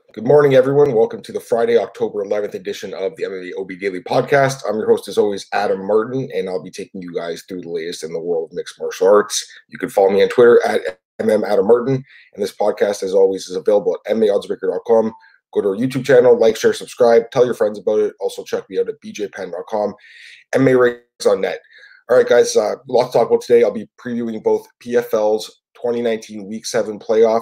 Good morning, everyone. Welcome to the Friday, October 11th edition of the MMA OB Daily Podcast. I'm your host, as always, Adam Martin, and I'll be taking you guys through the latest in the world of mixed martial arts. You can follow me on Twitter at MMAdamMartin, and this podcast, as always, is available at MMAOddsBreaker.com. Go to our YouTube channel, like, share, subscribe, tell your friends about it. Also, check me out at BJPenn.com, MMA Ratings on Net. All right, guys, a lot to talk about today. I'll be previewing both PFL's 2019 Week 7 playoff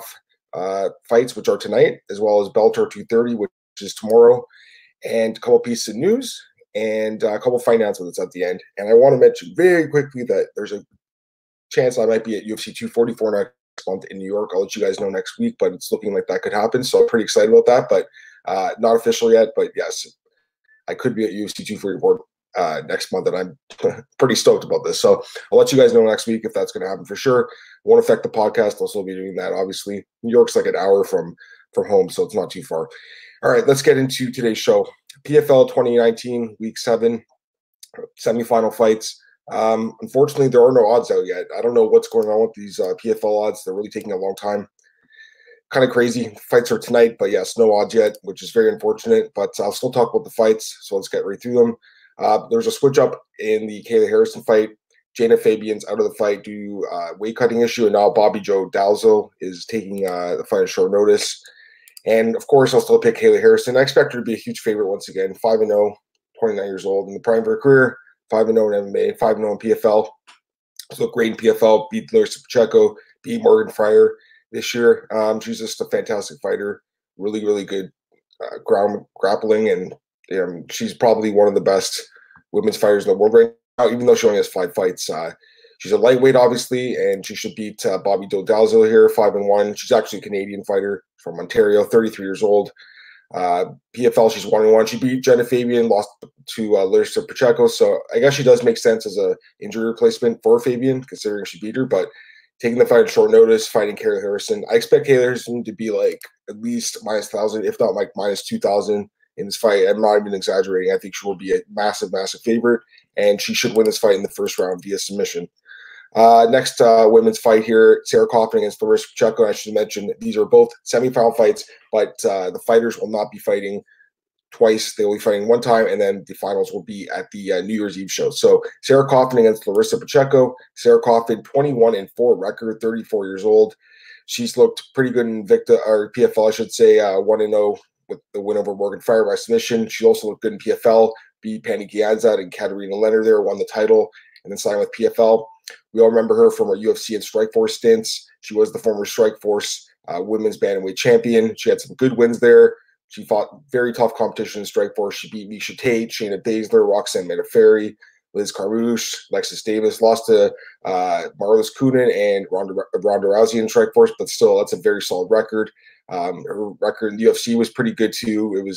fights, which are tonight, as well as Bellator 230, which is tomorrow, and a couple pieces of news and a couple fight announcements at the end. And I want to mention very quickly that there's a chance I might be at UFC 244 next month in New York. I'll let you guys know next week, but it's looking like that could happen. So I'm pretty excited about that, but not official yet. But yes, I could be at UFC 244 next month, and I'm pretty stoked about this. So I'll let you guys know next week if that's going to happen for sure. Won't affect the podcast. I'll still be doing that, obviously. New York's like an hour from home, so it's not too far. All right, let's get into today's show. PFL 2019 Week 7 semifinal fights. Unfortunately, there are no odds out yet. I don't know what's going on with these PFL odds. They're really taking a long time. Kind of crazy. Fights are tonight, but yes, no odds yet, which is very unfortunate. But I'll still talk about the fights, so let's get right through them. There's a switch up in the Kayla Harrison fight. Jaina Fabian's out of the fight due to weight cutting issue, and now Bobby Joe Dalzo is taking the fight on short notice. And of course, I'll still pick Kayla Harrison. I expect her to be a huge favorite once again. 5-0, 29 years old in the prime of her career. 5-0 in MMA, 5-0 in PFL. She's looked great in PFL. Beat Larissa Pacheco, beat Morgan Fryer this year. She's just a fantastic fighter. Really, really good ground grappling, and she's probably one of the best women's fighters in the world right now, even though she only has 5 fights. She's a lightweight, obviously, and she should beat Bobby Dalzo here, 5-1. She's actually a Canadian fighter from Ontario, 33 years old. PFL, she's 1-1. She beat Jaina Fabian, lost to Larissa Pacheco, so I guess she does make sense as a injury replacement for Fabian, considering she beat her, but taking the fight at short notice, fighting Kayla Harrison. I expect Kayla Harrison to be like at least minus 1,000, if not like minus 2,000. In this fight. I'm not even exaggerating. I think she will be a massive, massive favorite, and she should win this fight in the first round via submission. Next women's fight here, Sarah Kaufman against Larissa Pacheco. I should mention these are both semifinal fights, but the fighters will not be fighting twice. They will be fighting one time, and then the finals will be at the New Year's Eve show. So Sarah Kaufman against Larissa Pacheco. Sarah Kaufman, 21-4 record, 34 years old. She's looked pretty good in PFL, I should say, 1-0. With the win over Morgan Fryer by submission. She also looked good in PFL, beat Pannie Kianzad and Katarina Leonard there, won the title, and then signed with PFL. We all remember her from her UFC and Strikeforce stints. She was the former Strikeforce women's bantamweight champion. She had some good wins there. She fought very tough competition in Strikeforce. She beat Miesha Tate, Shayna Baszler, Roxanne Modafferi, Liz Carmouche, Alexis Davis, lost to Marlis Kunin and Ronda Rousey in Strikeforce, but still, that's a very solid record. Her record in the UFC was pretty good too. It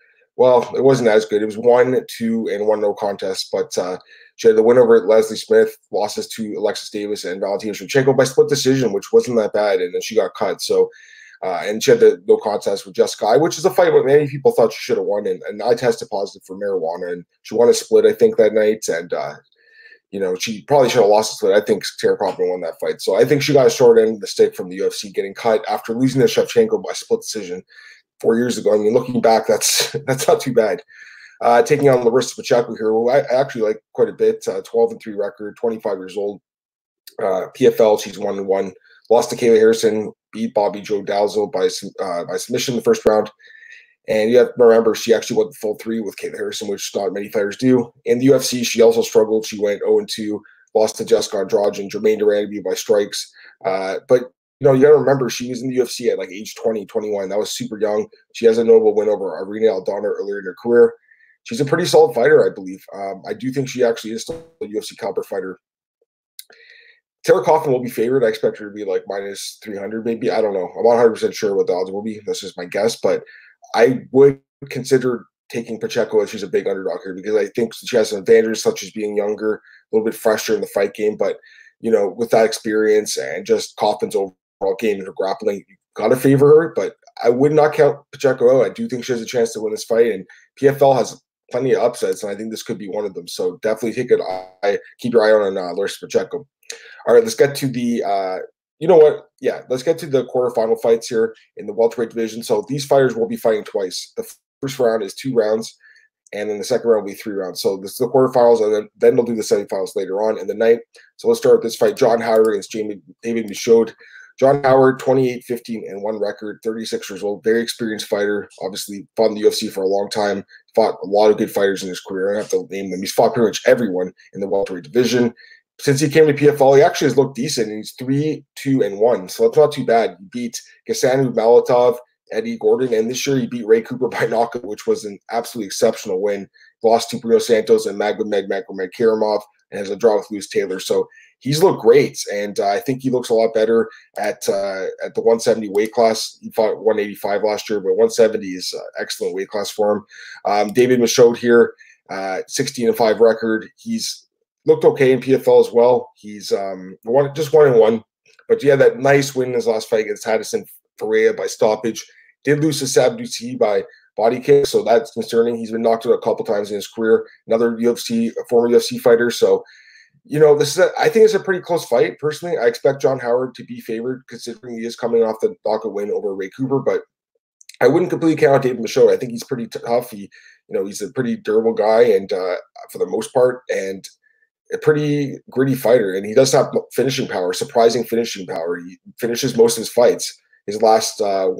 wasn't as good. It was 1-2 and 1 no contest, but she had the win over Leslie Smith, losses to Alexis Davis and Valentina Shevchenko by split decision, which wasn't that bad, and then she got cut. So, and she had the no contest with Jessica Eye, which is a fight that many people thought she should have won, and I tested positive for marijuana, and she won a split, I think, that night, and she probably should have lost a split. I think Sarah Kaufman won that fight. So I think she got a short end of the stick from the UFC getting cut after losing to Shevchenko by split decision 4 years ago. I mean, looking back, that's not too bad. Taking on Larissa Pacheco here, who I actually like quite a bit. 12-3 record, 25 years old. PFL, she's 1-1. Lost to Kayla Harrison, beat Bobby Joe Dalzo by submission in the first round. And you have to remember, she actually went full 3 with Kayla Harrison, which not many fighters do. In the UFC, she also struggled. She went 0-2, lost to Jessica Andrade and Jermaine Durand by strikes. But you got to remember, she was in the UFC at like age 20, 21. That was super young. She has a notable win over Irene Aldana earlier in her career. She's a pretty solid fighter, I believe. I do think she actually is still a UFC caliber fighter. Sarah Kaufman will be favored. I expect her to be like minus 300, maybe. I don't know. I'm not 100% sure what the odds will be. That's just my guess. But I would consider taking Pacheco as she's a big underdog here because I think she has some advantages such as being younger, a little bit fresher in the fight game. But, with that experience and just Kaufman's overall game and her grappling, you got to favor her. But I would not count Pacheco out. I do think she has a chance to win this fight. And PFL has plenty of upsets, and I think this could be one of them. So definitely keep your eye on Larissa Pacheco. All right, let's get to the you know what? Yeah, let's get to the quarterfinal fights here in the welterweight division. So these fighters will be fighting twice. The first round is 2 rounds, and then the second round will be 3 rounds. So this is the quarterfinals, and then they'll do the semifinals later on in the night. So let's start with this fight. John Howard against David Michaud. John Howard, 28, 15, and 1 record, 36 years old, very experienced fighter. Obviously, fought in the UFC for a long time, fought a lot of good fighters in his career. I don't have to name them. He's fought pretty much everyone in the welterweight division. Since he came to PFL, he actually has looked decent, and he's 3, 2, and 1. So that's not too bad. He beat Ghassan Malatov, Eddie Gordon, and this year he beat Ray Cooper by knockout, which was an absolutely exceptional win. Lost to Bruno Santos and Magomedkerimov, and has a draw with Lewis Taylor. So he's looked great, and I think he looks a lot better at the 170 weight class. He fought 185 last year, but 170 is excellent weight class for him. David Michaud here, 16-5 record. He's looked okay in PFL as well. He's just 1-1, but yeah, that nice win in his last fight against Hadison Ferreira by stoppage. Did lose to Sabdusi by body kick, so that's concerning. He's been knocked out a couple times in his career. Another former UFC fighter. So, I think it's a pretty close fight. Personally, I expect John Howard to be favored considering he is coming off the knockout win over Ray Cooper, but I wouldn't completely count out David Michaud. I think he's pretty tough. He's a pretty durable guy, and for the most part, and a pretty gritty fighter, and he does have finishing power, surprising finishing power. He finishes most of his fights. His last 10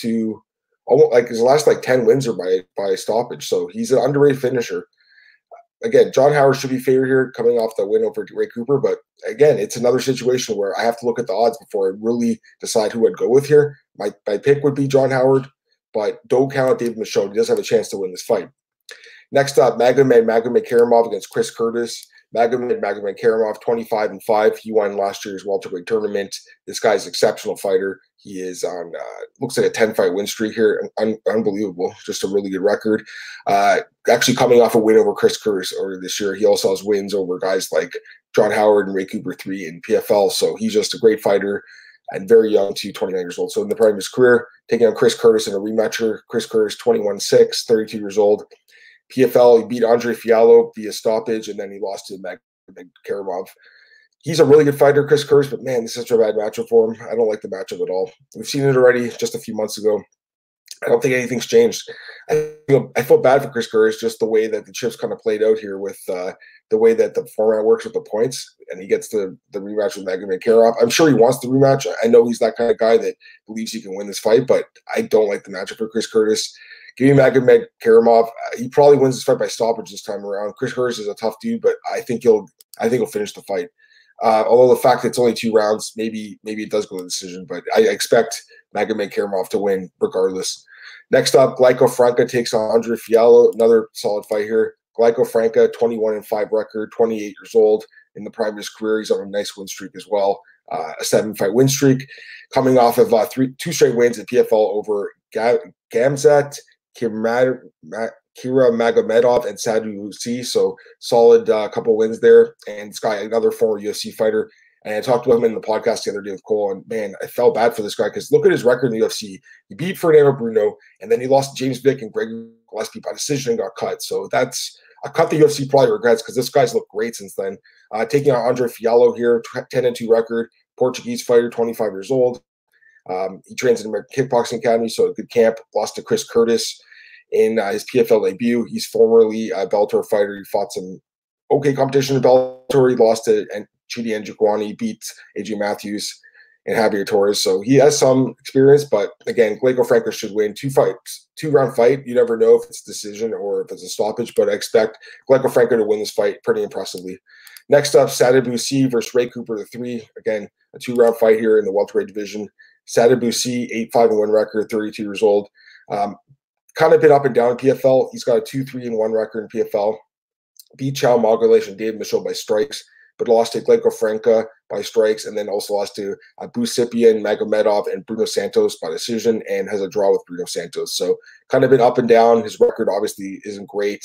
wins are by stoppage. So he's an underrated finisher. Again, John Howard should be favored here, coming off the win over Ray Cooper. But again, it's another situation where I have to look at the odds before I really decide who I'd go with here. My pick would be John Howard, but don't count out David Michaud. He does have a chance to win this fight. Next up, Magomedkerimov against Chris Curtis. Magomedkerimov, 25-5. He won last year's welterweight tournament. This guy's an exceptional fighter. He is on looks like a 10-fight win streak here. Unbelievable. Just a really good record. Actually coming off a win over Chris Curtis earlier this year. He also has wins over guys like John Howard and Ray Cooper 3 in PFL. So he's just a great fighter and very young too, 29 years old. So in the prime of his career, taking on Chris Curtis in a rematcher. Chris Curtis, 21-6, 32 years old. PFL, he beat Andre Fiallo via stoppage, and then he lost to Magomedkerimov. He's a really good fighter, Chris Curtis, but man, this is such a bad matchup for him. I don't like the matchup at all. We've seen it already just a few months ago. I don't think anything's changed. I felt bad for Chris Curtis, just the way that the chips kind of played out here with the way that the format works with the points, and he gets the rematch with Magomedkerimov. I'm sure he wants the rematch. I know he's that kind of guy that believes he can win this fight, but I don't like the matchup for Chris Curtis. Give me Magomedkerimov. He probably wins this fight by stoppage this time around. Chris Curtis is a tough dude, but I think he'll finish the fight. Although the fact that it's only 2 rounds, maybe it does go to decision, but I expect Magomedkerimov to win regardless. Next up, Glaico Franca takes on Andre Fiallo. Another solid fight here. Glaico Franca, 21-5 record, 28 years old. In the prime of his career, he's on a nice win streak as well. A 7-fight win streak, coming off of 2 straight wins at PFL over Gamzat, Kira Magomedov, and Saddusi. So solid couple wins there. And this guy, another former UFC fighter. And I talked to him in the podcast the other day with Cole, and man, I felt bad for this guy because look at his record in the UFC. He beat Fernando Bruno, and then he lost to James Vick and Greg Gillespie by decision and got cut. So that's a cut the UFC probably regrets because this guy's looked great since then. Taking on Andre Fiallo here, 10-2 record, Portuguese fighter, 25 years old. He trains in the American Kickboxing Academy, so a good camp. Lost to Chris Curtis in his PFL debut. He's formerly a Bellator fighter. He fought some okay competition in Bellator. He lost to Chidi Njokuani, beat AJ Matthews and Javier Torres. So he has some experience, but again, Glaico Franca should win 2-round fight. You never know if it's a decision or if it's a stoppage, but I expect Glaico Franca to win this fight pretty impressively. Next up, Saddusi versus Ray Cooper 3. Again, a 2-round fight here in the welterweight division. Saddusi, 8-5-1 record, 32 years old. Kind of been up and down in PFL. He's got a 2-3-1 record in PFL. Beat Chow Mogulation and David Michaud by strikes, but lost to Glaico Franca by strikes, and then also lost to Busipian, Magomedov, and Bruno Santos by decision, and has a draw with Bruno Santos. So kind of been up and down. His record obviously isn't great.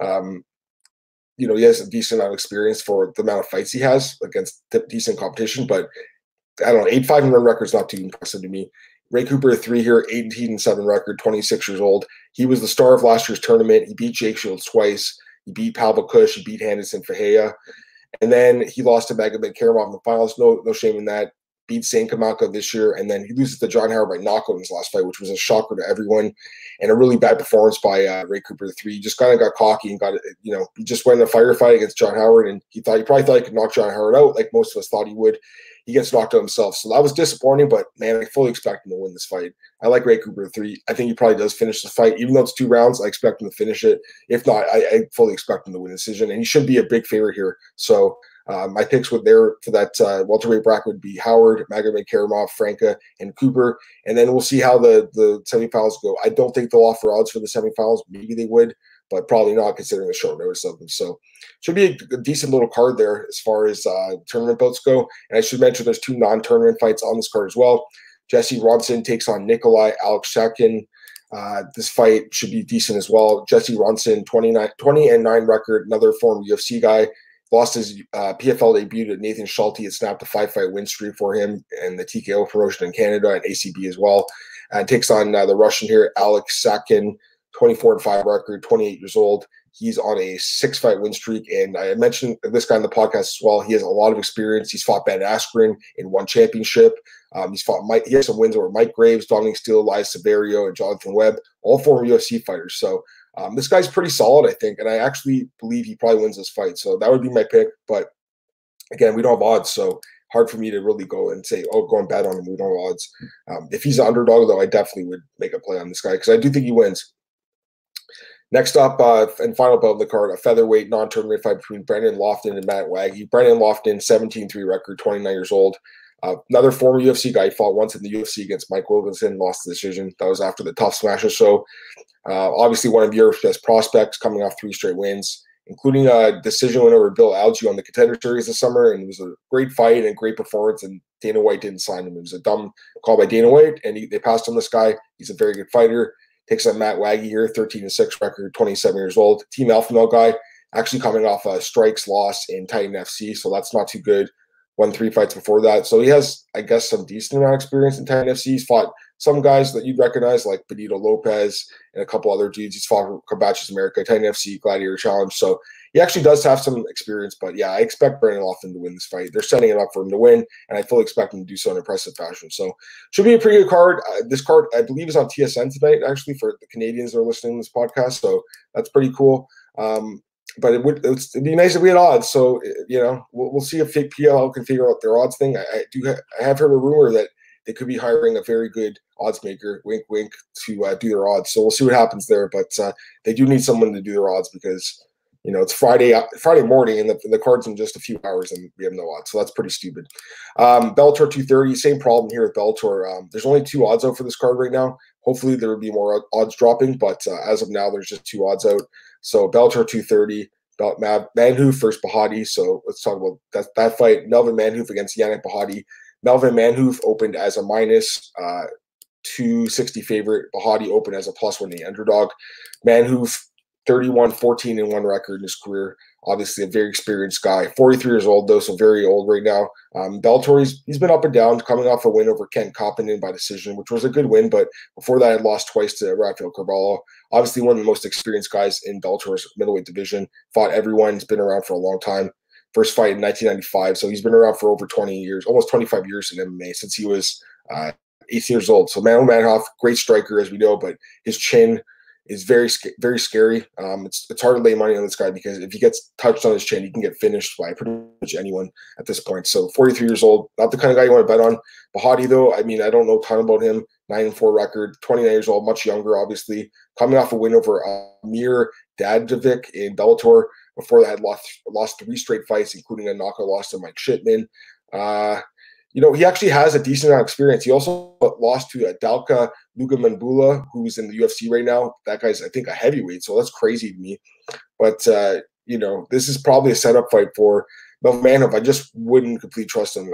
He has a decent amount of experience for the amount of fights he has against decent competition, but I don't know, 8-5-1 record is not too impressive to me. Ray Cooper 3 here, 18-7 record, 26 years old. He was the star of last year's tournament. He beat Jake Shields twice. He beat Pavel Kush. He beat Henderson Fajea. And then he lost to Magomedkerimov in the finals. No shame in that. beats Zain Kamaka this year, and then he loses to John Howard by knockout in his last fight, which was a shocker to everyone, and a really bad performance by Ray Cooper III. He just kind of got cocky and he just went in a firefight against John Howard, and he probably thought he could knock John Howard out, like most of us thought he would. He gets knocked out himself, so that was disappointing. But man, I fully expect him to win this fight. I like Ray Cooper III. I think he probably does finish the fight, even though it's 2 rounds. I expect him to finish it. If not, I fully expect him to win the decision, and he should be a big favorite here. So my picks for that welterweight bracket would be Howard, Magomed, Karamov, Franca, and Cooper. And then we'll see how the semifinals go. I don't think they'll offer odds for the semifinals. Maybe they would, but probably not considering the short notice of them. So should be a decent little card there as far as tournament bouts go. And I should mention there's 2 non-tournament fights on this card as well. Jesse Ronson takes on Nikolai Alexakin. This fight should be decent as well. Jesse Ronson, 20-9 record, another former UFC guy. Lost his PFL debut to Nathan Schulte. It snapped a 5-fight win streak for him and the TKO promotion in Canada and ACB as well. Takes on the Russian here, Alex Sakin, 24-5 record, 28 years old. He's on a 6-fight win streak, and I mentioned this guy on the podcast as well. He has a lot of experience. He's fought Ben Askren in one championship. He has some wins over Mike Graves, Dominic Steele, Elias Severio, and Jonathan Webb, all former UFC fighters. So this guy's pretty solid, I think, and I actually believe he probably wins this fight. So that would be my pick. But again, we don't have odds, so hard for me to really go and say, oh, go and bet on him. We don't have odds. If he's an underdog, though, I definitely would make a play on this guy because I do think he wins. Next up, and final bout of the card, a featherweight non-tournament fight between Brendan Lofton and Matt Waggy. Brendan Lofton, 17-3 record, 29 years old. Another former UFC guy. He fought once in the UFC against Mike Wilkinson, lost the decision. That was after the Tough Smasher show. Obviously, one of Europe's best prospects, coming off 3 straight wins, including a decision win over Bill Algey on the Contender Series this summer. And it was a great fight and a great performance, and Dana White didn't sign him. It was a dumb call by Dana White, and they passed on this guy. He's a very good fighter. Takes on Matt Waggy here, 13-6 record, 27 years old. Team Alpha Male guy, actually coming off a Strikes loss in Titan FC, so that's not too good. Won 3 fights before that. So he has, I guess, some decent amount of experience in Titan FC. He's fought some guys that you'd recognize, like Benito Lopez and a couple other dudes. He's fought Combatius America, Titan FC, Gladiator Challenge. So he actually does have some experience. But yeah, I expect Brendan Lofton to win this fight. They're setting it up for him to win, and I fully expect him to do so in impressive fashion. So should be a pretty good card. This card, I believe, is on TSN tonight, actually, for the Canadians that are listening to this podcast. So that's pretty cool. But it'd be nice if we had odds. So, we'll see if PLL can figure out their odds thing. I have heard a rumor that they could be hiring a very good odds maker, wink, wink, to do their odds. So we'll see what happens there. But they do need someone to do their odds because, it's Friday morning and the card's in just a few hours and we have no odds. So that's pretty stupid. Bellator 230, same problem here with Bellator. There's only 2 odds out for this card right now. Hopefully there will be more odds dropping, but as of now, there's just 2 odds out. So Bellator 230, Manhoef versus Bahati. So let's talk about that fight. Melvin Manhoef against Yannick Bahati. Melvin Manhoef opened as a minus 260 favorite. Bahati opened as a +180 underdog. Manhoef, 31-14-1 record in his career. Obviously a very experienced guy. 43 years old, though, so very old right now. Bellator, he's been up and down, coming off a win over Kent Coppenden by decision, which was a good win, but before that, had lost twice to Rafael Carvalho. Obviously one of the most experienced guys in Bellator's middleweight division. Fought everyone. He's been around for a long time. First fight in 1995, so he's been around for over 20 years, almost 25 years in MMA, since he was 18 years old. So Manuel Manhoef, great striker, as we know, but his chin is very, very scary. It's hard to lay money on this guy because if he gets touched on his chin, he can get finished by pretty much anyone at this point. So 43 years old, not the kind of guy you want to bet on. Bahati, though, I mean, I don't know a ton about him. 9-4 record, 29 years old, much younger, obviously. Coming off a win over Amir Dadjevic in Bellator. Before that, had lost 3 straight fights, including a knockout loss to Mike Shipman. He actually has a decent amount of experience. He also lost to Dalka Lugamambula, who's in the UFC right now. That guy's, I think, a heavyweight, so that's crazy to me. But, this is probably a setup fight for Melvin Manhoef. I just wouldn't completely trust him.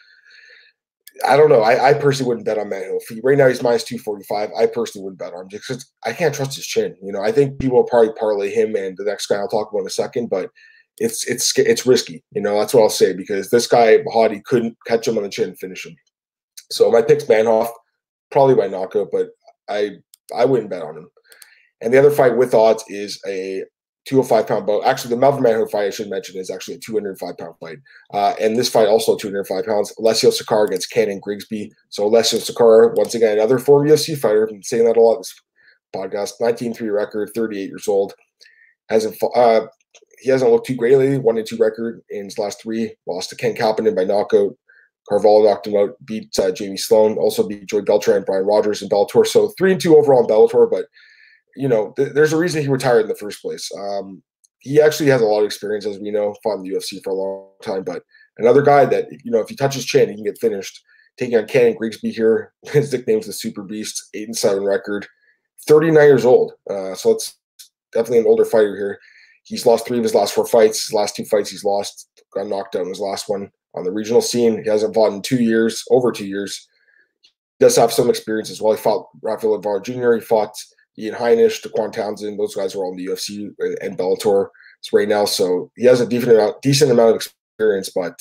I don't know. I personally wouldn't bet on Manhoef. Right now, he's minus 245. I personally wouldn't bet on him just because I can't trust his chin. I think people will probably parlay him and the next guy I'll talk about in a second, but it's risky. That's what I'll say, because this guy, Bahati, couldn't catch him on the chin and finish him. So my pick's Manhoef, probably by knockout, but I wouldn't bet on him. And the other fight with odds is a 205-pound bout. Actually, the Melvin Manhoef fight I should mention is actually a 205-pound fight. And this fight also 205 pounds. Alessio Sakara against Cannon Grigsby. So Alessio Sakara, once again, another former UFC fighter. I've been saying that a lot in this podcast. 19-3 record, 38 years old. He hasn't looked too great lately. 1-2 record in his last 3. Lost to Ken Kapanen by knockout. Carvalho knocked him out. Beat Jamie Sloan. Also beat Joy Beltran and Brian Rogers in Bellator. So 3-2 overall in Bellator, but there's a reason he retired in the first place. He actually has a lot of experience, as we know, fought in the UFC for a long time. But another guy that, if he touches chin, he can get finished. Taking on Cannon Grigsby here. His nickname's the Super Beast. 8-7 record. 39 years old. So it's definitely an older fighter here. He's lost 3 of his last 4 fights. His last 2 fights he's lost. Got knocked out in his last one on the regional scene. He hasn't fought in 2 years, over 2 years. He does have some experience as well. He fought Rafael Navarro Jr. He fought Ian Heinisch, Daquan Townsend. Those guys are all in the UFC and Bellator right now. So he has a decent amount of experience. But,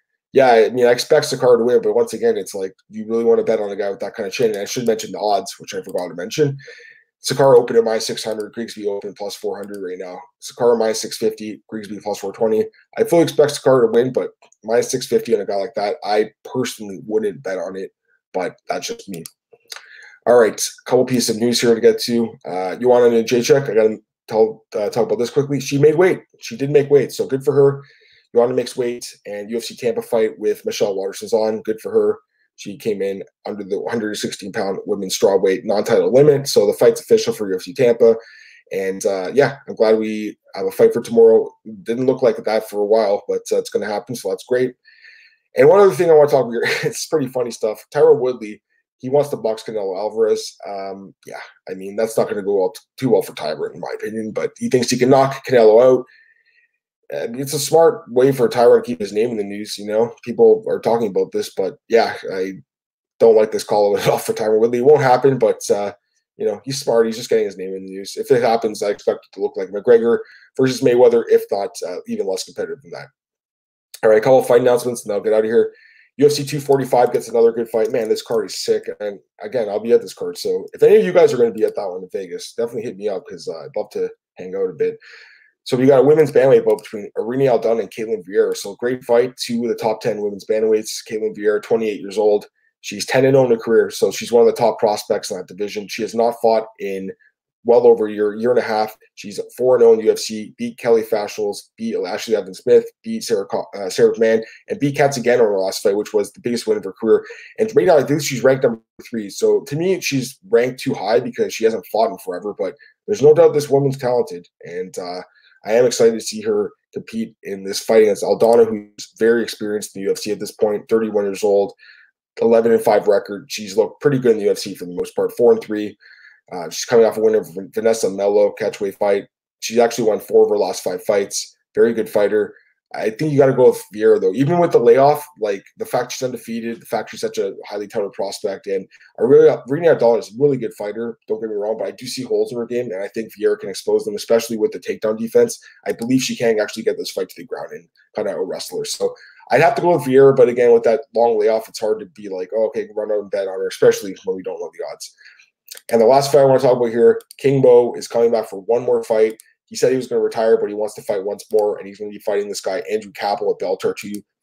I expect Sakara to win. But once again, it's like you really want to bet on a guy with that kind of chin. And I should mention the odds, which I forgot to mention. Sakara opened at -600, Grigsby open +400 right now. Sakara -650, Grigsby +420. I fully expect Sakara to win, but -650 on a guy like that, I personally wouldn't bet on it, but that's just me. All right, a couple pieces of news here to get to. Joanna Jędrzejczyk, I got to talk about this quickly. She made weight. She did make weight, so good for her. Joanna makes weight, and UFC Tampa fight with Michelle Waterson's on. Good for her. She came in under the 116-pound women's strawweight non-title limit. So the fight's official for UFC Tampa. And, I'm glad we have a fight for tomorrow. Didn't look like that for a while, but it's going to happen, so that's great. And one other thing I want to talk about here, it's pretty funny stuff. Tyron Woodley, he wants to box Canelo Alvarez. That's not going to go too well for Tyron, in my opinion, but he thinks he can knock Canelo out. It's a smart way for Tyron to keep his name in the news. People are talking about this, but I don't like this call at all for Tyron Woodley. It won't happen, but he's smart. He's just getting his name in the news. If it happens, I expect it to look like McGregor versus Mayweather, if not even less competitive than that. All right, a couple of fight announcements, and I'll get out of here. UFC 245 gets another good fight. Man, this card is sick. And again, I'll be at this card. So if any of you guys are going to be at that one in Vegas, definitely hit me up because I'd love to hang out a bit. So we got a women's bantamweight bout between Irene Aldana and Caitlin Vieira. So great fight. 2 of the top 10 women's bantamweights. Caitlin Vieira, 28 years old. She's 10-0 in her career, so she's one of the top prospects in that division. She has not fought in well over a year and a half. She's 4-0 in UFC, beat Kelly Fashels, beat Ashley Evans-Smith, beat Sarah McMahon, and beat Katz again on her last fight, which was the biggest win of her career. And right now, I think she's ranked number 3. So to me, she's ranked too high because she hasn't fought in forever, but there's no doubt this woman's talented. And I am excited to see her compete in this fight against Aldana, who's very experienced in the UFC at this point, 31 years old, 11-5 record. She's looked pretty good in the UFC for the most part, 4-3. She's coming off a win over Vanessa Mello catchweight fight. She's actually won 4 of her last 5 fights. Very good fighter. I think you got to go with Vieira, though. Even with the layoff, like the fact she's undefeated, the fact she's such a highly touted prospect, and Irene Aldana is a really good fighter. Don't get me wrong, but I do see holes in her game, and I think Vieira can expose them, especially with the takedown defense. I believe she can actually get this fight to the ground and kind of out-wrestle her. So I'd have to go with Vieira, but again, with that long layoff, it's hard to be like, oh, okay, run out and bet on her, especially when we don't know the odds. And the last fight I want to talk about here, King Mo is coming back for one more fight. He said he was going to retire, but he wants to fight once more, and he's going to be fighting this guy, Andrew Kappel, at Bellator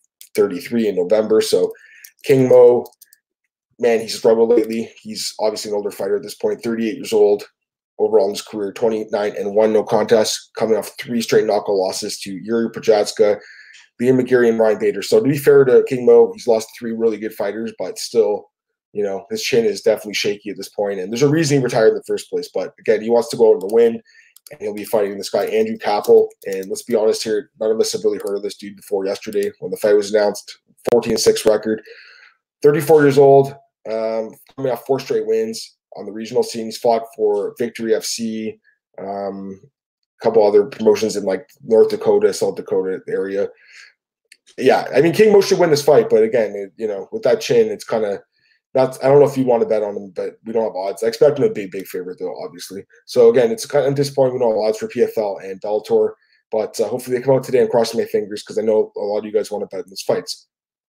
233 in November. So King Mo, man, he's struggled lately. He's obviously an older fighter at this point, 38 years old. Overall in his career, 29-1, no contest, coming off 3 straight knockout losses to Yuri Prochazka, Liam McGeary, and Ryan Bader. So to be fair to King Mo, he's lost 3 really good fighters, but still, his chin is definitely shaky at this point. And there's a reason he retired in the first place. But again, he wants to go out and win. And he'll be fighting this guy, Andrew Kappel. And let's be honest here, none of us have really heard of this dude before yesterday when the fight was announced. 14-6 record. 34 years old, coming off 4 straight wins on the regional scene. He's fought for Victory FC, a couple other promotions in like North Dakota, South Dakota area. Yeah, I mean, King Mo should win this fight. But again, with that chin, it's kind of not. I don't know if you want to bet on him, but we don't have odds. I expect him to be a big favorite, though, obviously. So again, it's kind of disappointing we don't have odds for PFL and Bellator, but hopefully they come out today. and crossing my fingers because I know a lot of you guys want to bet in these fights.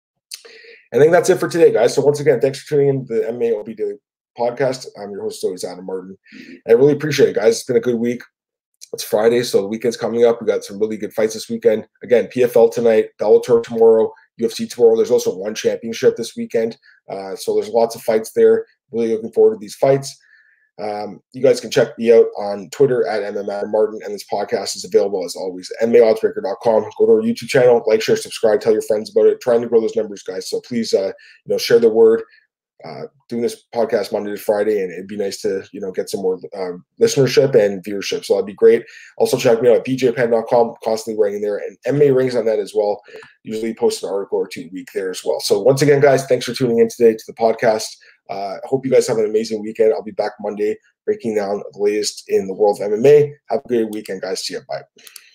I think that's it for today, guys. So once again, thanks for tuning in to the MMA OB Daily Podcast. I'm your host, always, Adam Martin. I really appreciate it, guys. It's been a good week. It's Friday, so the weekend's coming up. We got some really good fights this weekend. Again, PFL tonight, Bellator tomorrow, UFC tomorrow. There's also one championship this weekend. So there's lots of fights there. Really looking forward to these fights. You guys can check me out on Twitter at MMAdamMartin, and this podcast is available as always at MMAOddsBreaker.com. Go to our YouTube channel, like, share, subscribe, tell your friends about it. Trying to grow those numbers, guys. So please, share the word. Doing this podcast Monday to Friday, and it'd be nice to get some more listenership and viewership. So that'd be great. Also check me out at bjpenn.com, constantly writing there, and MMA Rings on that as well. Usually post an article or two a week there as well. So once again, guys, thanks for tuning in today to the podcast. Hope you guys have an amazing weekend. I'll be back Monday breaking down the latest in the world of MMA. Have a great weekend, guys. See you. Bye.